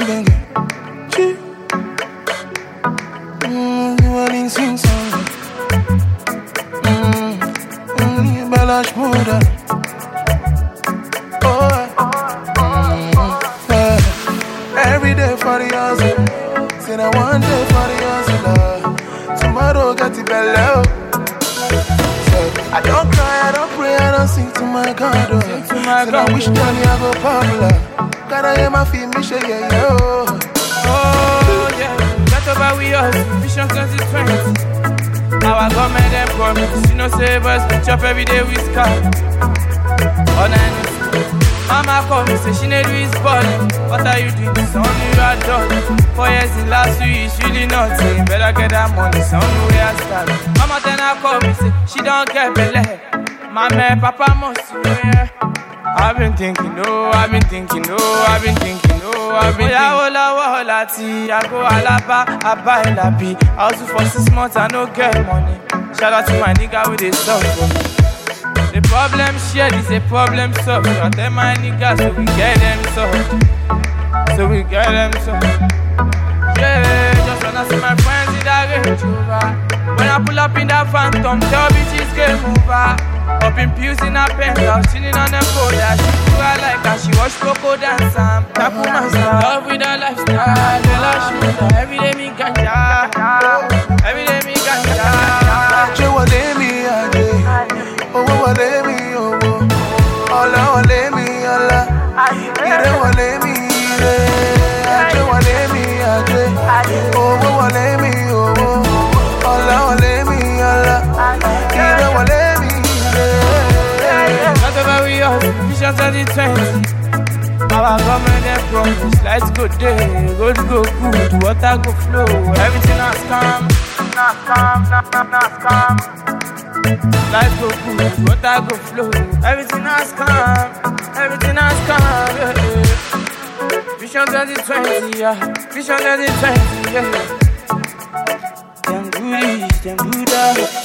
gang. Running sing song. Belash Muda. Every day for the hustle. Say that one day for the hustle. Tomorrow got the belly. I don't cry, I don't pray, I don't sing to my God. Said I wish Johnny I go popular. Gotta hear my feet, me shake yeah, yo. Oh yeah, that's about we us. Vision 2020. Our government them promise. You know save us, we chop every day we scar. All I know. Mama call me, say she need to is balling. What are you doing? It's only you are done. 4 years in last week, it's really nothing. Better get that money, it's only way I start. Mama then I call me, say she don't get belly. Mama, Papa must know, yeah. I've been thinking, oh, I've been thinking, oh, I've been thinking, oh, I've been thinking. Hola, tea, I go Alaba, I buy Lapi. I hustle for 6 months, I no get money. Shout out to my nigga with his stuff for me. The problem shared is a problem solved. So I tell my niggas so we get them solved. So we get them solved. Yeah, just wanna see my friends in that Range Rover. When I pull up in that Phantom, tell bitches game over. Up in pews in a penthouse, chilling on the floor. That she do I like her, she watch Coco dance and tap on my style. Love with her lifestyle, Belash Muda. Every day me ganja, every day me ganja. Joe wale mi ade, owo wale mi owo, ola wale mi ola, ire wale mi ire. Joe wale mi ade, owo wale mi owo, ola wale mi ola, ire wale mi ire. Whatever we are, Vision 2020. Our government them promise, lights go day, road go good, water go flow, everything has come. Life go good, water go flow, everything has come, everything has come, yeah. Vision 2020, yeah. Vision 2020, yeah. Them goodies, them Buddha.